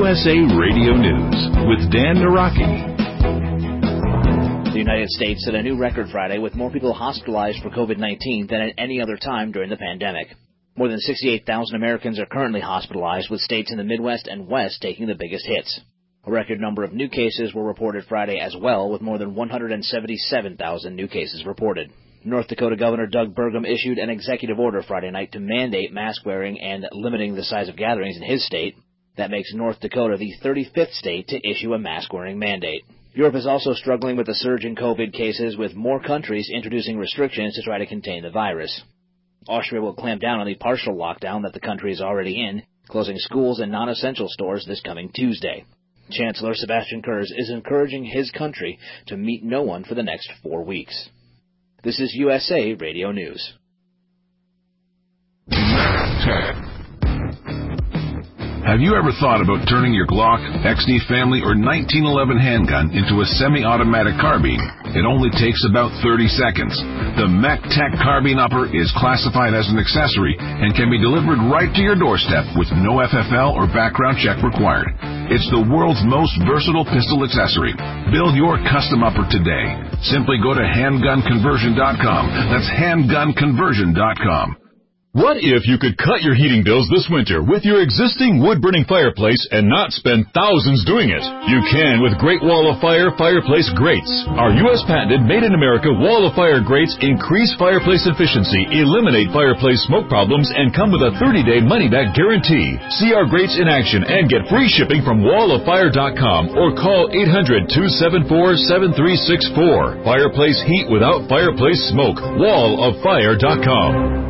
USA Radio News with Dan Naraki. The United States set a new record Friday with more people hospitalized for COVID-19 than at any other time during the pandemic. More than 68,000 Americans are currently hospitalized, with states in the Midwest and West taking the biggest hits. A record number of new cases were reported Friday as well, with more than 177,000 new cases reported. North Dakota Governor Doug Burgum issued an executive order Friday night to mandate mask wearing and limiting the size of gatherings in his state. That makes North Dakota the 35th state to issue a mask-wearing mandate. Europe is also struggling with a surge in COVID cases, with more countries introducing restrictions to try to contain the virus. Austria will clamp down on the partial lockdown that the country is already in, closing schools and non-essential stores this coming Tuesday. Chancellor Sebastian Kurz is encouraging his country to meet no one for the next 4 weeks. This is USA Radio News. Have you ever thought about turning your Glock, XD Family, or 1911 handgun into a semi-automatic carbine? It only takes about 30 seconds. The MechTech Carbine Upper is classified as an accessory and can be delivered right to your doorstep with no FFL or background check required. It's the world's most versatile pistol accessory. Build your custom upper today. Simply go to handgunconversion.com. That's handgunconversion.com. What if you could cut your heating bills this winter with your existing wood-burning fireplace and not spend thousands doing it? You can with Great Wall of Fire fireplace grates. Our U.S. patented made-in-America Wall of Fire grates increase fireplace efficiency, eliminate fireplace smoke problems, and come with a 30-day money-back guarantee. See our grates in action and get free shipping from walloffire.com or call 800-274-7364. Fireplace heat without fireplace smoke. walloffire.com.